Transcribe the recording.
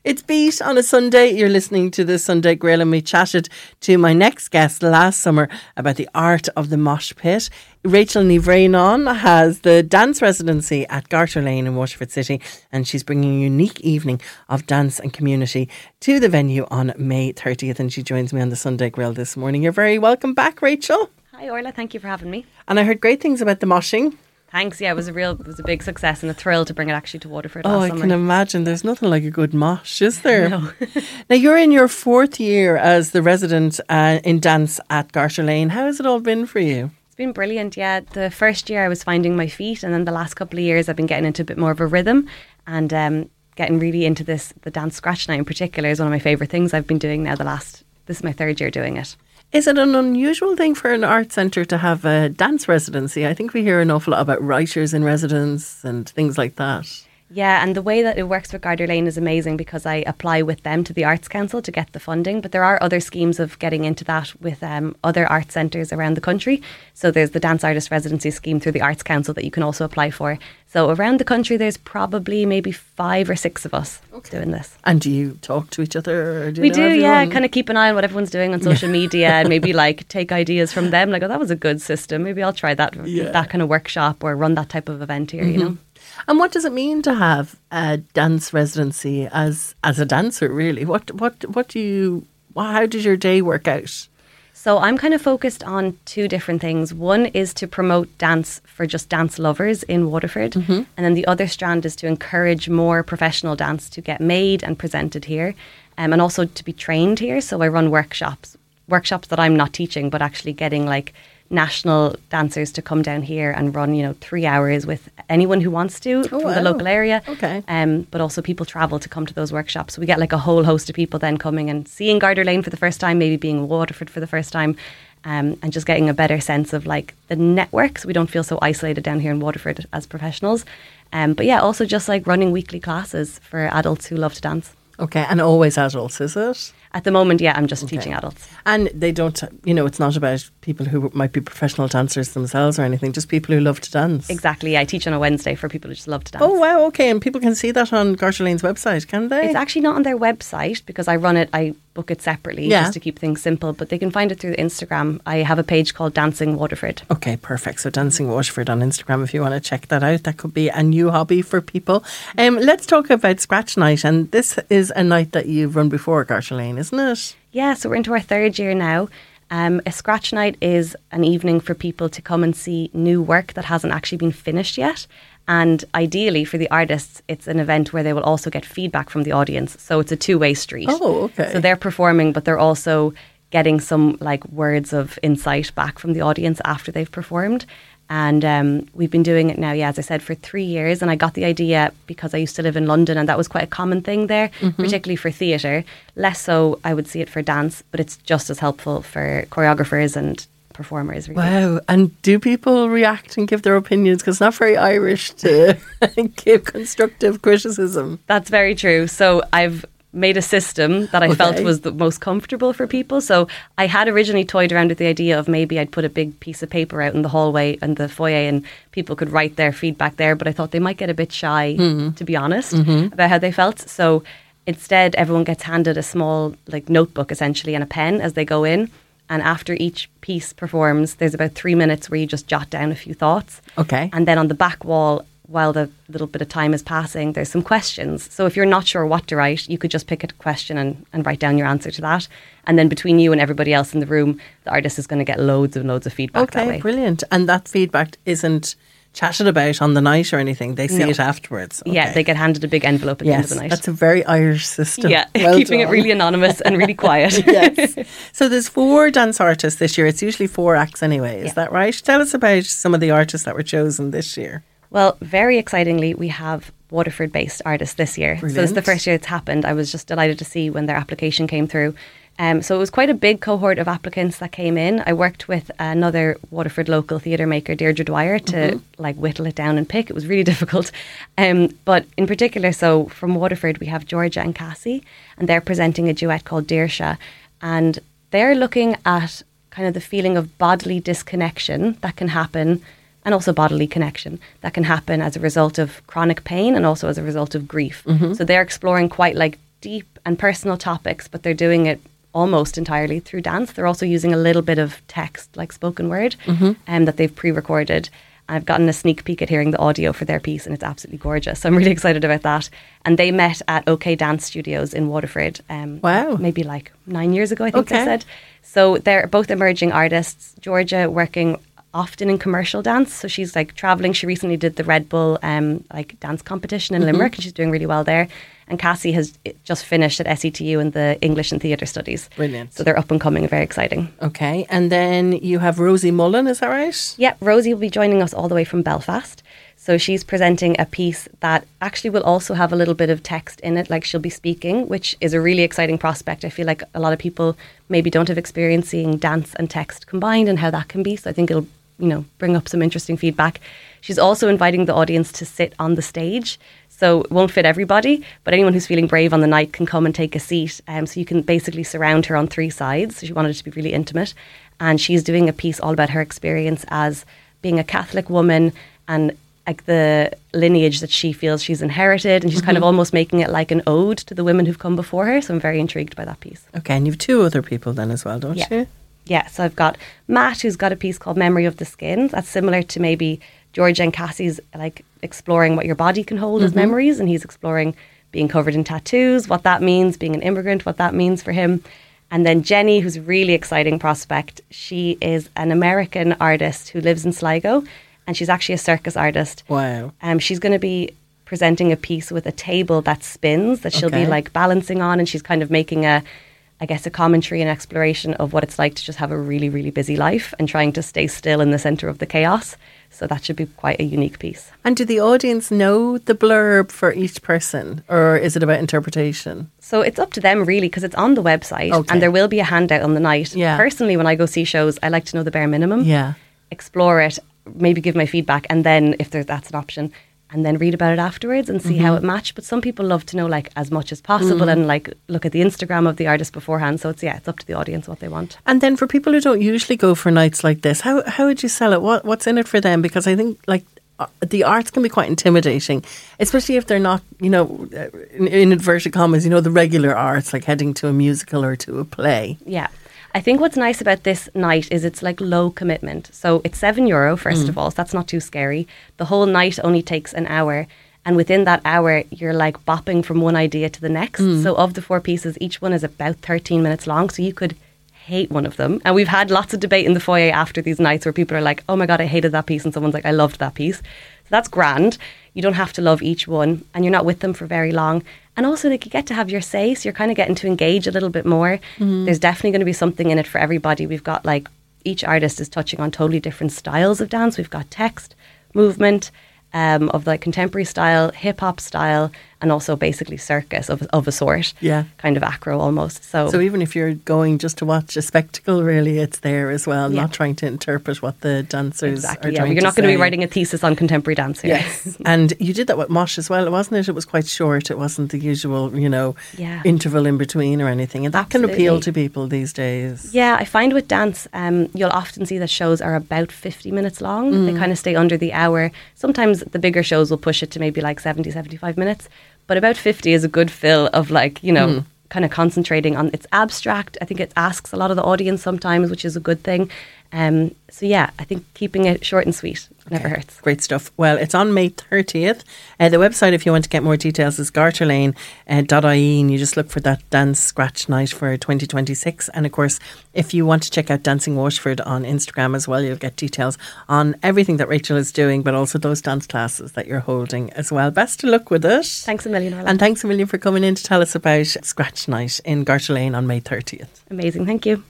It's Beat on a Sunday. You're listening to the Sunday Grill, and we chatted to my next guest last summer about the art of the mosh pit. Rachel Ní Bhréanáin has the dance residency at Garter Lane in Waterford City, and she's bringing a unique evening of dance and community to the venue on May 30th, and she joins me on the Sunday Grill this morning. You're very welcome back, Rachel. Hi Orla, thank you for having me. And I heard great things about the moshing. Thanks, yeah, it was a big success and a thrill to bring it actually to Waterford last summer. I can imagine. There's nothing like a good mosh, is there? No. Now, you're in your 4th year as the resident in dance at Garter Lane. How has it all been for you? It's been brilliant, yeah. The first year I was finding my feet, and then the last couple of years I've been getting into a bit more of a rhythm and getting really into this. The dance scratch night in particular is one of my favourite things I've been doing now this is my 3rd year doing it. Is it an unusual thing for an art centre to have a dance residency? I think we hear an awful lot about writers in residence and things like that. Yeah, and the way that it works with Garter Lane is amazing because I apply with them to the Arts Council to get the funding, but there are other schemes of getting into that with other art centres around the country. So there's the Dance Artist Residency Scheme through the Arts Council that you can also apply for. So around the country there's probably maybe 5 or 6 of us doing this. And do you talk to each other? Or do you we know do, everyone? yeah, kind of keep an eye on what everyone's doing on social media and maybe like take ideas from them. Like, oh, that was a good system. Maybe I'll try that kind of workshop or run that type of event here, you know. And what does it mean to have a dance residency as a dancer, really? How does your day work out? So I'm kind of focused on 2 different things. One is to promote dance for just dance lovers in Waterford. And then the other strand is to encourage more professional dance to get made and presented here. And also to be trained here. So I run workshops that I'm not teaching, but actually getting like national dancers to come down here and run, 3 hours with anyone who wants to from the local area. Okay. But also people travel to come to those workshops. So we get like a whole host of people then coming and seeing Garter Lane for the first time, maybe being in Waterford for the first time, and just getting a better sense of like the network, so we don't feel so isolated down here in Waterford as professionals. But yeah, also just like running weekly classes for adults who love to dance. Okay, and always adults, is it? At the moment, yeah, I'm just teaching adults. And they don't, it's not about people who might be professional dancers themselves or anything, just people who love to dance. Exactly, I teach on a Wednesday for people who just love to dance. Oh, wow, okay, and people can see that on Garter Lane's website, can they? It's actually not on their website because I book it separately just to keep things simple, but they can find it through Instagram. I have a page called Dancing Waterford. Okay, perfect. So Dancing Waterford on Instagram if you want to check that out. That could be a new hobby for people. Let's talk about Scratch Night, and this is a night that you've run before Garter Lane, isn't it? Yeah, so we're into our 3rd year now. A Scratch Night is an evening for people to come and see new work that hasn't actually been finished yet. And ideally for the artists, it's an event where they will also get feedback from the audience. So it's a 2-way street. Oh, okay. So they're performing, but they're also getting some like words of insight back from the audience after they've performed. And we've been doing it now, as I said, for 3 years. And I got the idea because I used to live in London and that was quite a common thing there, particularly for theatre. Less so, I would see it for dance, but it's just as helpful for choreographers and performers. Really. Wow. And do people react and give their opinions? Because it's not very Irish to give constructive criticism. That's very true. So I've made a system that I felt was the most comfortable for people. So I had originally toyed around with the idea of maybe I'd put a big piece of paper out in the hallway and the foyer and people could write their feedback there, but I thought they might get a bit shy, to be honest, about how they felt. So instead, everyone gets handed a small like notebook essentially and a pen as they go in. And after each piece performs, there's about 3 minutes where you just jot down a few thoughts. Okay. And then on the back wall, while the little bit of time is passing, there's some questions. So if you're not sure what to write, you could just pick a question and write down your answer to that. And then between you and everybody else in the room, the artist is going to get loads and loads of feedback that way. Okay, brilliant. And that feedback isn't chatted about on the night or anything. They see it afterwards. Okay. Yeah, they get handed a big envelope at the end of the night. That's a very Irish system. Yeah, well keeping done. it really anonymous and really quiet. Yes. So there's 4 dance artists this year. It's usually 4 acts anyway. Is that right? Tell us about some of the artists that were chosen this year. Well, very excitingly, we have Waterford-based artists this year. Brilliant. So it's the first year it's happened. I was just delighted to see when their application came through. So it was quite a big cohort of applicants that came in. I worked with another Waterford local theatre maker, Deirdre Dwyer, to like whittle it down and pick. It was really difficult. But in particular, so from Waterford, we have Georgia and Cassie, and they're presenting a duet called Dearsha. And they're looking at kind of the feeling of bodily disconnection that can happen, and also bodily connection that can happen as a result of chronic pain and also as a result of grief. So they're exploring quite like deep and personal topics, but they're doing it almost entirely through dance. They're also using a little bit of text, like spoken word, that they've pre-recorded. I've gotten a sneak peek at hearing the audio for their piece, and it's absolutely gorgeous. So I'm really excited about that. And they met at OK Dance Studios in Waterford. Wow. Maybe like 9 years ago, I think they said. So they're both emerging artists. Georgia working often in commercial dance. So she's like traveling. She recently did the Red Bull like dance competition in Limerick, and she's doing really well there. And Cassie has just finished at SETU in the English and Theatre Studies. Brilliant. So they're up and coming and very exciting. Okay. And then you have Rosie Mullen, is that right? Yeah, Rosie will be joining us all the way from Belfast. So she's presenting a piece that actually will also have a little bit of text in it, like she'll be speaking, which is a really exciting prospect. I feel like a lot of people maybe don't have experience seeing dance and text combined and how that can be. So I think it'll, bring up some interesting feedback. She's also inviting the audience to sit on the stage. So it won't fit everybody, but anyone who's feeling brave on the night can come and take a seat. So you can basically surround her on 3 sides. So she wanted it to be really intimate. And she's doing a piece all about her experience as being a Catholic woman and like the lineage that she feels she's inherited. And she's kind of almost making it like an ode to the women who've come before her. So I'm very intrigued by that piece. Okay, and you've 2 other people then as well, don't you? Yeah, so I've got Matt, who's got a piece called Memory of the Skin. That's similar to maybe Georgia and Cassie's, like exploring what your body can hold as memories. And he's exploring being covered in tattoos, what that means, being an immigrant, what that means for him. And then Jenny, who's a really exciting prospect. She is an American artist who lives in Sligo, and she's actually a circus artist. Wow. She's going to be presenting a piece with a table that spins that she'll be like balancing on, and she's kind of making a commentary and exploration of what it's like to just have a really, really busy life and trying to stay still in the centre of the chaos. So that should be quite a unique piece. And do the audience know the blurb for each person, or is it about interpretation? So it's up to them really, because it's on the website and there will be a handout on the night. Yeah. Personally, when I go see shows, I like to know the bare minimum. Yeah. Explore it, maybe give my feedback, and then if that's an option, and then read about it afterwards and see how it matched. But some people love to know like as much as possible and like look at the Instagram of the artist beforehand. So it's up to the audience what they want. And then for people who don't usually go for nights like this, how would you sell it? What's in it for them? Because I think like the arts can be quite intimidating, especially if they're not, in inverted commas, the regular arts, like heading to a musical or to a play. Yeah. I think what's nice about this night is it's like low commitment. So it's €7, first of all, so that's not too scary. The whole night only takes an hour. And within that hour, you're like bopping from one idea to the next. So of the 4 pieces, each one is about 13 minutes long. So you could hate one of them. And we've had lots of debate in the foyer after these nights where people are like, oh my God, I hated that piece. And someone's like, I loved that piece. So that's grand. You don't have to love each one, and you're not with them for very long. And also, like, you get to have your say, so you're kind of getting to engage a little bit more. There's definitely going to be something in it for everybody. We've got, like, each artist is touching on totally different styles of dance. We've got text, movement, of like contemporary style, hip-hop style, and also basically circus of a sort. Yeah. Kind of acro almost. So even if you're going just to watch a spectacle, really, it's there as well, not trying to interpret what the dancers are trying to say. You're not going to be writing a thesis on contemporary dance here. Yes. And you did that with Mosh as well, wasn't it? It was quite short. It wasn't the usual, interval in between or anything. And that can appeal to people these days. Yeah, I find with dance, you'll often see that shows are about 50 minutes long. They kind of stay under the hour. Sometimes the bigger shows will push it to maybe like 70, 75 minutes. But about 50 is a good fill of like, kind of concentrating on its abstract. I think it asks a lot of the audience sometimes, which is a good thing. I think keeping it short and sweet never hurts. Great stuff. Well, it's on May 30th. The website, if you want to get more details, is garterlane.ie, and you just look for that dance scratch night for 2026. And of course, if you want to check out Dancing Waterford on Instagram as well, you'll get details on everything that Rachel is doing, but also those dance classes that you're holding as well. Best of luck with it. Thanks a million, Orla. And thanks a million for coming in to tell us about Scratch Night in Garterlane on May 30th. Amazing. Thank you.